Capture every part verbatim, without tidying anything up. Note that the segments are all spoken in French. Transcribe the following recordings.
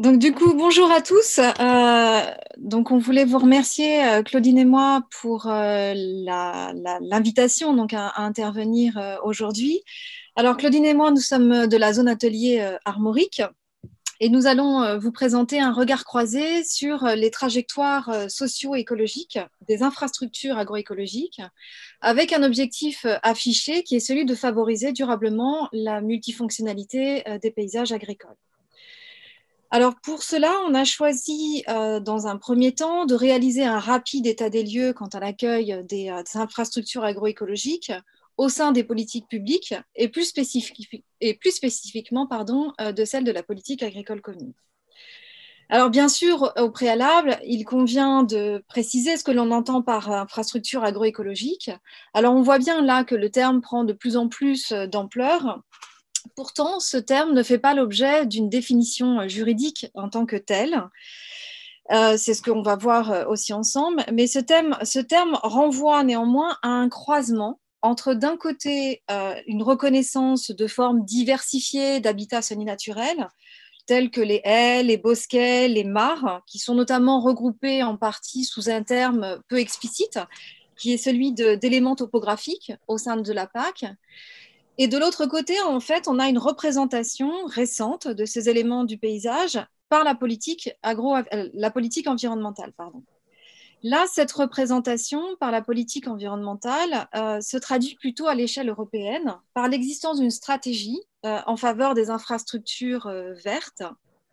Donc du coup, bonjour à tous. Euh, donc on voulait vous remercier, euh, Claudine et moi, pour euh, la- la- l'invitation donc à, à intervenir euh, aujourd'hui. Alors Claudine et moi, nous sommes de la zone atelier euh, armorique et nous allons euh, vous présenter un regard croisé sur euh, les trajectoires euh, socio-écologiques des infrastructures agroécologiques, avec un objectif euh, affiché qui est celui de favoriser durablement la multifonctionnalité euh, des paysages agricoles. Alors pour cela, on a choisi euh, dans un premier temps de réaliser un rapide état des lieux quant à l'accueil des, euh, des infrastructures agroécologiques au sein des politiques publiques et plus, spécifi- et plus spécifiquement pardon, euh, de celle de la politique agricole commune. Alors bien sûr, au préalable, il convient de préciser ce que l'on entend par infrastructure agroécologique. Alors on voit bien là que le terme prend de plus en plus euh, d'ampleur. Pourtant, ce terme ne fait pas l'objet d'une définition juridique en tant que telle. Euh, c'est ce qu'on va voir aussi ensemble. Mais ce, thème, ce terme renvoie néanmoins à un croisement entre, d'un côté, euh, une reconnaissance de formes diversifiées d'habitats semi-naturels, tels que les haies, les bosquets, les mares, qui sont notamment regroupés en partie sous un terme peu explicite, qui est celui d'éléments topographiques au sein de la P A C. Et de l'autre côté, en fait, on a une représentation récente de ces éléments du paysage par la politique, agro, la politique environnementale. Pardon. Là, cette représentation par la politique environnementale euh, se traduit plutôt à l'échelle européenne par l'existence d'une stratégie euh, en faveur des infrastructures euh, vertes,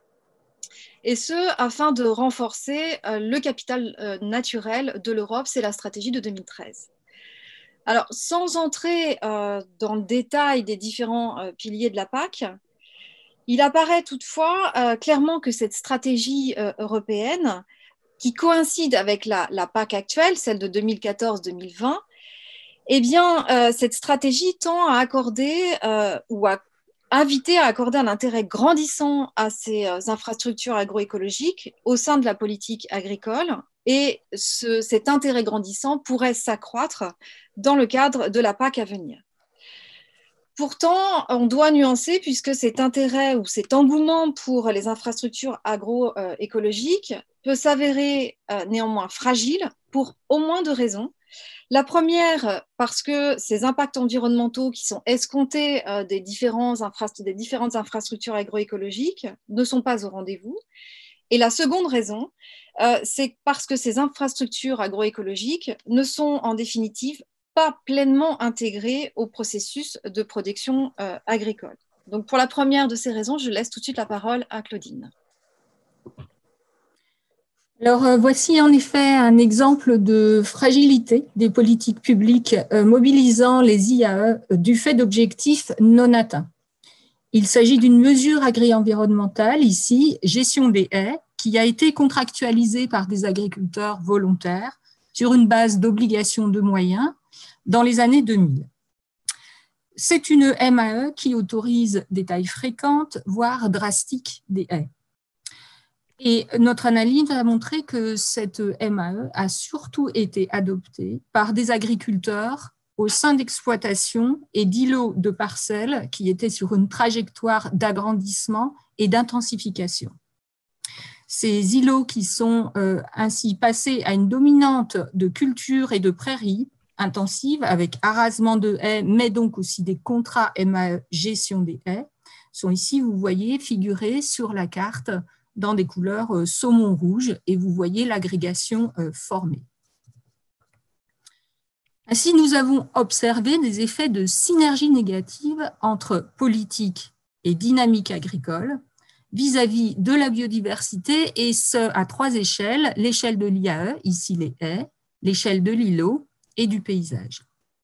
et ce, afin de renforcer euh, le capital euh, naturel de l'Europe. C'est la stratégie de deux mille treize. Alors, sans entrer euh, dans le détail des différents euh, piliers de la P A C, il apparaît toutefois euh, clairement que cette stratégie euh, européenne, qui coïncide avec la, la P A C actuelle, celle de deux mille quatorze deux mille vingt, eh bien, euh, cette stratégie tend à accorder euh, ou à inviter à accorder un intérêt grandissant à ces euh, infrastructures agroécologiques au sein de la politique agricole. Et ce, cet intérêt grandissant pourrait s'accroître dans le cadre de la P A C à venir. Pourtant, on doit nuancer puisque cet intérêt ou cet engouement pour les infrastructures agroécologiques peut s'avérer euh, néanmoins fragile pour au moins deux raisons. La première, parce que ces impacts environnementaux qui sont escomptés euh, des, différents infra des différentes infrastructures agroécologiques ne sont pas au rendez-vous. Et la seconde raison, euh, c'est parce que ces infrastructures agroécologiques ne sont en définitive pas pleinement intégrées au processus de production euh, agricole. Donc pour la première de ces raisons, je laisse tout de suite la parole à Claudine. Alors, euh, voici en effet un exemple de fragilité des politiques publiques euh, mobilisant les I A E euh, du fait d'objectifs non atteints. Il s'agit d'une mesure agri-environnementale, ici, gestion des haies, qui a été contractualisée par des agriculteurs volontaires sur une base d'obligation de moyens dans les années deux mille. C'est une M A E qui autorise des tailles fréquentes, voire drastiques des haies. Et notre analyse a montré que cette M A E a surtout été adoptée par des agriculteurs au sein d'exploitations et d'îlots de parcelles qui étaient sur une trajectoire d'agrandissement et d'intensification. Ces îlots qui sont euh, ainsi passés à une dominante de culture et de prairies intensives avec arasement de haies, mais donc aussi des contrats M A E gestion des haies, sont ici, vous voyez, figurés sur la carte dans des couleurs euh, saumon rouge et vous voyez l'agrégation euh, formée. Ainsi, nous avons observé des effets de synergie négative entre politique et dynamique agricole vis-à-vis de la biodiversité, et ce, à trois échelles, l'échelle de l'I A E, ici les haies, l'échelle de l'îlot et du paysage.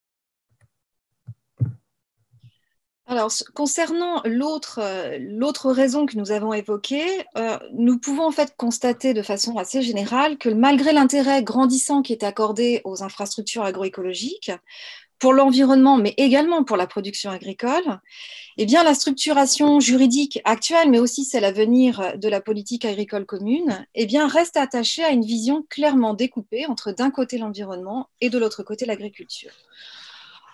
Alors, concernant l'autre euh, l'autre raison que nous avons évoquée, euh, nous pouvons en fait constater de façon assez générale que malgré l'intérêt grandissant qui est accordé aux infrastructures agroécologiques, pour l'environnement, mais également pour la production agricole, eh bien, la structuration juridique actuelle, mais aussi celle à venir de la politique agricole commune, eh bien, reste attachée à une vision clairement découpée entre d'un côté l'environnement et de l'autre côté l'agriculture.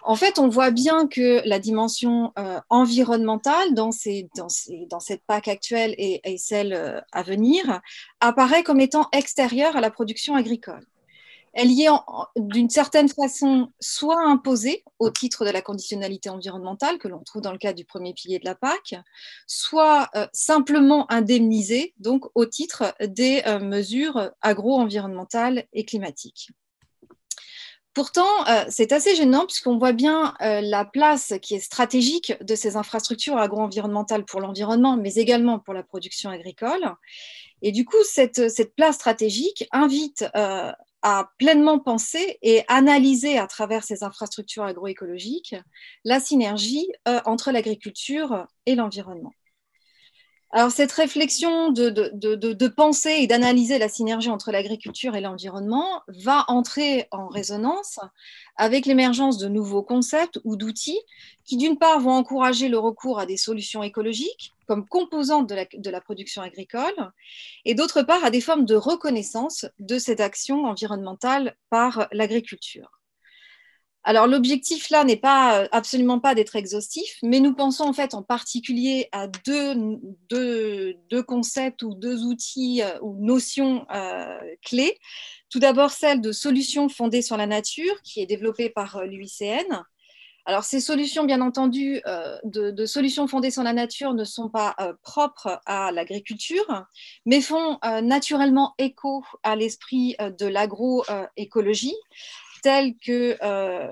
En fait, on voit bien que la dimension euh, environnementale dans, ces, dans, ces, dans cette P A C actuelle et, et celle euh, à venir apparaît comme étant extérieure à la production agricole. Elle y est d'une certaine façon soit imposée au titre de la conditionnalité environnementale que l'on trouve dans le cadre du premier pilier de la P A C, soit euh, simplement indemnisée donc au titre des euh, mesures agro-environnementales et climatiques. Pourtant, euh, c'est assez gênant puisqu'on voit bien euh, la place qui est stratégique de ces infrastructures agro-environnementales pour l'environnement, mais également pour la production agricole. Et du coup, cette, cette place stratégique invite euh, à pleinement penser et analyser à travers ces infrastructures agroécologiques la synergie euh, entre l'agriculture et l'environnement. Alors, cette réflexion de, de, de, de penser et d'analyser la synergie entre l'agriculture et l'environnement va entrer en résonance avec l'émergence de nouveaux concepts ou d'outils qui, d'une part, vont encourager le recours à des solutions écologiques comme composantes de la, de la production agricole, et d'autre part, à des formes de reconnaissance de cette action environnementale par l'agriculture. Alors, l'objectif là n'est pas absolument pas d'être exhaustif, mais nous pensons en fait en particulier à deux, deux, deux concepts ou deux outils euh, ou notions euh, clés. Tout d'abord, celle de solutions fondées sur la nature, qui est développée par euh, l'U I C N. Alors, ces solutions, bien entendu, euh, de, de solutions fondées sur la nature ne sont pas euh, propres à l'agriculture, mais font euh, naturellement écho à l'esprit euh, de l'agroécologie, telle que euh,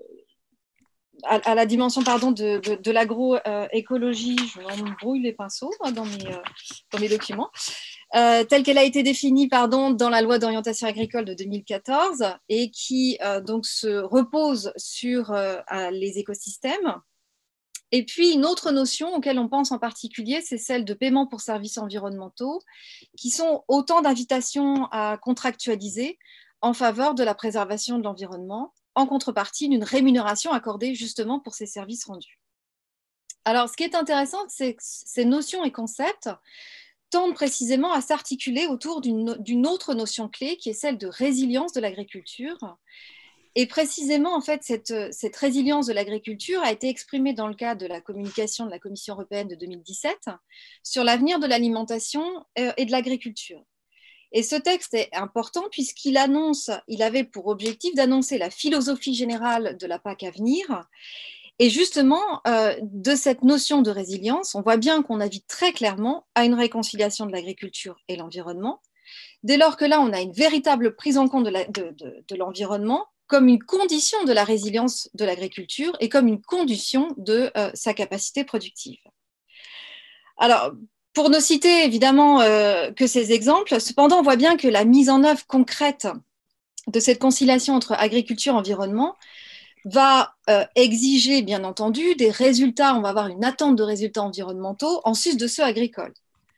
à, à la dimension pardon, de, de, de l'agroécologie, je m'embrouille les pinceaux dans mes, euh, dans mes documents, euh, telle qu'elle a été définie pardon, dans la loi d'orientation agricole de deux mille quatorze et qui euh, donc se repose sur euh, les écosystèmes. Et puis une autre notion auquel on pense en particulier, c'est celle de paiement pour services environnementaux, qui sont autant d'invitations à contractualiser en faveur de la préservation de l'environnement, en contrepartie d'une rémunération accordée justement pour ces services rendus. Alors, ce qui est intéressant, c'est que ces notions et concepts tendent précisément à s'articuler autour d'une autre notion clé, qui est celle de résilience de l'agriculture. Et précisément, en fait, cette, cette résilience de l'agriculture a été exprimée dans le cadre de la communication de la Commission européenne de deux mille dix-sept sur l'avenir de l'alimentation et de l'agriculture. Et ce texte est important puisqu'il annonce, il avait pour objectif d'annoncer la philosophie générale de la P A C à venir. Et justement, euh, de cette notion de résilience, on voit bien qu'on invite très clairement à une réconciliation de l'agriculture et l'environnement. Dès lors que là, on a une véritable prise en compte de, la, de, de, de l'environnement comme une condition de la résilience de l'agriculture et comme une condition de euh, sa capacité productive. Alors, pour ne citer évidemment euh, que ces exemples, cependant, on voit bien que la mise en œuvre concrète de cette conciliation entre agriculture et environnement va euh, exiger, bien entendu, des résultats, on va avoir une attente de résultats environnementaux en sus de ceux agricoles.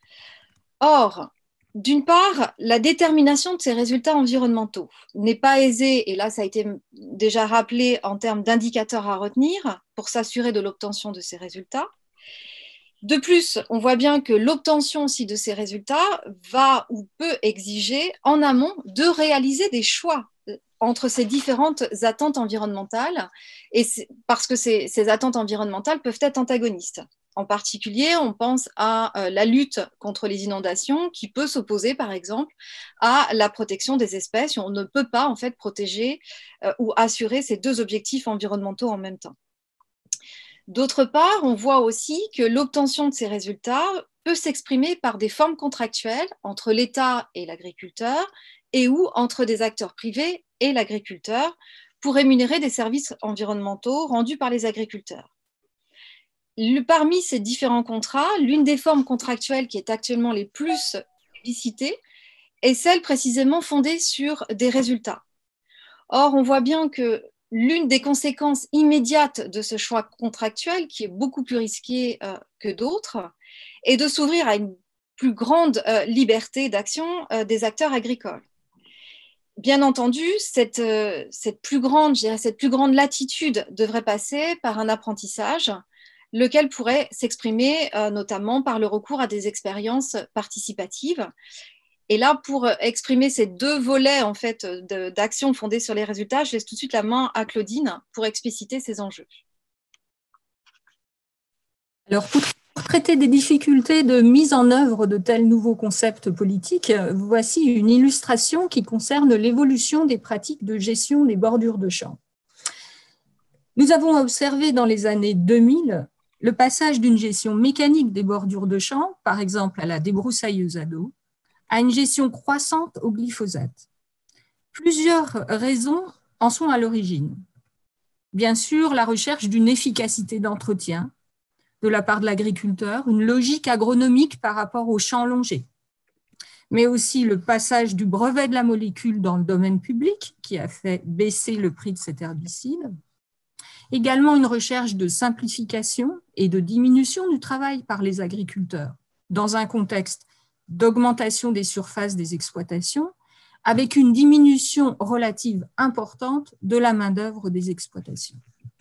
Or, d'une part, la détermination de ces résultats environnementaux n'est pas aisée, et là ça a été déjà rappelé en termes d'indicateurs à retenir pour s'assurer de l'obtention de ces résultats. De plus, on voit bien que l'obtention aussi de ces résultats va ou peut exiger en amont de réaliser des choix entre ces différentes attentes environnementales, et parce que ces, ces attentes environnementales peuvent être antagonistes. En particulier, on pense à euh, la lutte contre les inondations qui peut s'opposer, par exemple, à la protection des espèces. On ne peut pas, en fait, protéger euh, ou assurer ces deux objectifs environnementaux en même temps. D'autre part, on voit aussi que l'obtention de ces résultats peut s'exprimer par des formes contractuelles entre l'État et l'agriculteur et ou entre des acteurs privés et l'agriculteur pour rémunérer des services environnementaux rendus par les agriculteurs. Parmi ces différents contrats, l'une des formes contractuelles qui est actuellement les plus publicitées est celle précisément fondée sur des résultats. Or, on voit bien que l'une des conséquences immédiates de ce choix contractuel, qui est beaucoup plus risqué euh, que d'autres, est de s'ouvrir à une plus grande euh, liberté d'action euh, des acteurs agricoles. Bien entendu, cette, euh, cette, plus grande, je dirais, cette plus grande latitude devrait passer par un apprentissage, lequel pourrait s'exprimer euh, notamment par le recours à des expériences participatives. Et là, pour exprimer ces deux volets en fait, d'action fondée sur les résultats, je laisse tout de suite la main à Claudine pour expliciter ces enjeux. Alors, pour traiter des difficultés de mise en œuvre de tels nouveaux concepts politiques, voici une illustration qui concerne l'évolution des pratiques de gestion des bordures de champs. Nous avons observé dans les années deux mille le passage d'une gestion mécanique des bordures de champs, par exemple à la débroussailleuse à dos, à une gestion croissante au glyphosate. Plusieurs raisons en sont à l'origine. Bien sûr, la recherche d'une efficacité d'entretien de la part de l'agriculteur, une logique agronomique par rapport aux champs longés, mais aussi le passage du brevet de la molécule dans le domaine public qui a fait baisser le prix de cet herbicide. Également une recherche de simplification et de diminution du travail par les agriculteurs dans un contexte d'augmentation des surfaces des exploitations avec une diminution relative importante de la main-d'œuvre des exploitations.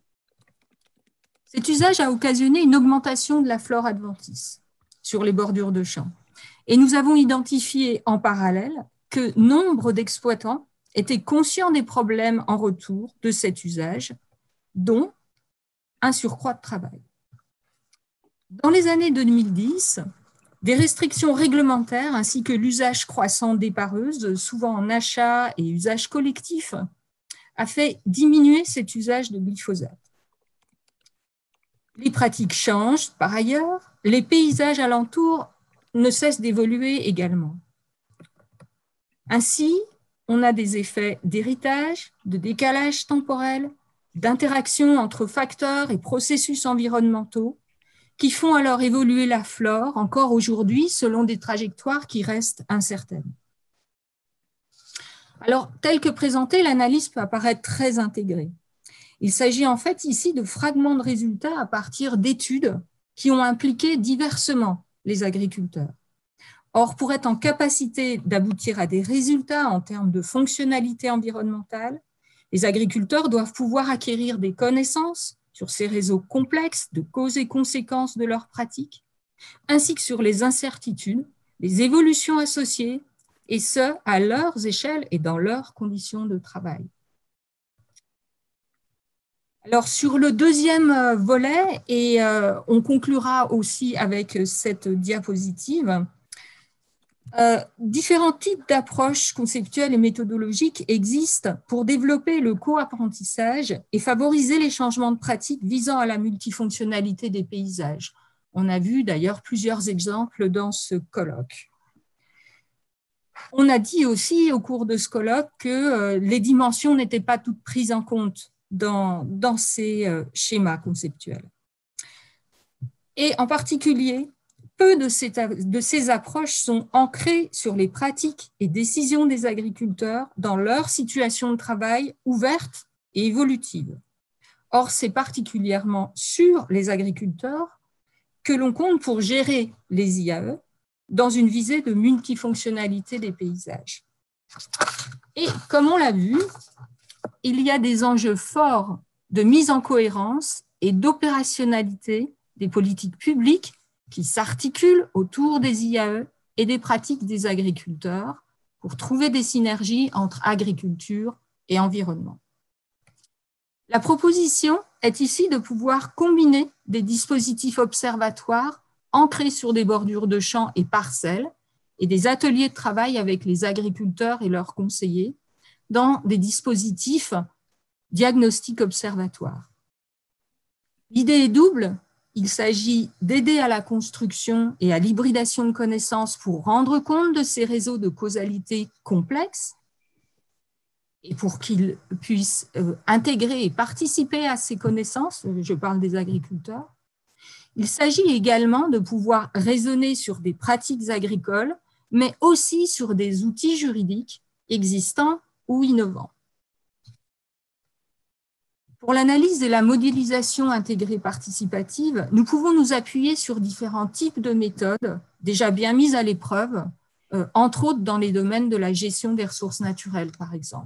Cet usage a occasionné une augmentation de la flore adventice sur les bordures de champs. Et nous avons identifié en parallèle que nombre d'exploitants étaient conscients des problèmes en retour de cet usage, dont un surcroît de travail. Dans les années deux mille dix, des restrictions réglementaires ainsi que l'usage croissant des pareuses, souvent en achat et usage collectif, a fait diminuer cet usage de glyphosate. Les pratiques changent par ailleurs, les paysages alentours ne cessent d'évoluer également. Ainsi, on a des effets d'héritage, de décalage temporel, d'interaction entre facteurs et processus environnementaux qui font alors évoluer la flore encore aujourd'hui selon des trajectoires qui restent incertaines. Alors, tel que présenté, l'analyse peut apparaître très intégrée. Il s'agit en fait ici de fragments de résultats à partir d'études qui ont impliqué diversement les agriculteurs. Or, pour être en capacité d'aboutir à des résultats en termes de fonctionnalité environnementale, les agriculteurs doivent pouvoir acquérir des connaissances sur ces réseaux complexes de causes et conséquences de leurs pratiques, ainsi que sur les incertitudes, les évolutions associées, et ce, à leurs échelles et dans leurs conditions de travail. Alors, sur le deuxième volet, et euh, on conclura aussi avec cette diapositive, euh, différents types d'approches conceptuelles et méthodologiques existent pour développer le co-apprentissage et favoriser les changements de pratiques visant à la multifonctionnalité des paysages. On a vu d'ailleurs plusieurs exemples dans ce colloque. On a dit aussi au cours de ce colloque que euh, les dimensions n'étaient pas toutes prises en compte dans, dans ces euh, schémas conceptuels. Et en particulier, peu de ces, de ces approches sont ancrées sur les pratiques et décisions des agriculteurs dans leur situation de travail ouverte et évolutive. Or, c'est particulièrement sur les agriculteurs que l'on compte pour gérer les I A E dans une visée de multifonctionnalité des paysages. Et comme on l'a vu, il y a des enjeux forts de mise en cohérence et d'opérationnalité des politiques publiques qui s'articulent autour des I A E et des pratiques des agriculteurs pour trouver des synergies entre agriculture et environnement. La proposition est ici de pouvoir combiner des dispositifs observatoires ancrés sur des bordures de champs et parcelles et des ateliers de travail avec les agriculteurs et leurs conseillers dans des dispositifs diagnostiques observatoires. L'idée est double. Il s'agit d'aider à la construction et à l'hybridation de connaissances pour rendre compte de ces réseaux de causalité complexes et pour qu'ils puissent euh, intégrer et participer à ces connaissances, je parle des agriculteurs. Il s'agit également de pouvoir raisonner sur des pratiques agricoles, mais aussi sur des outils juridiques existants ou innovants. Pour l'analyse et la modélisation intégrée participative, nous pouvons nous appuyer sur différents types de méthodes déjà bien mises à l'épreuve, euh, entre autres dans les domaines de la gestion des ressources naturelles, par exemple.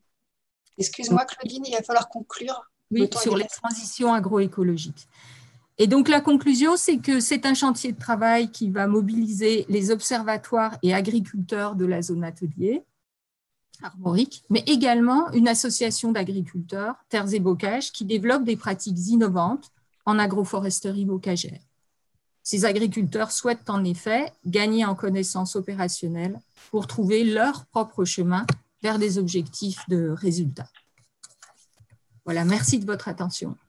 Excuse-moi, Claudine, il va falloir conclure. Oui, sur les transitions agroécologiques. Et donc, la conclusion, c'est que c'est un chantier de travail qui va mobiliser les observatoires et agriculteurs de la zone atelier armorique, mais également une association d'agriculteurs, Terres et Bocages, qui développe des pratiques innovantes en agroforesterie bocagère. Ces agriculteurs souhaitent en effet gagner en connaissances opérationnelles pour trouver leur propre chemin vers des objectifs de résultats. Voilà, merci de votre attention.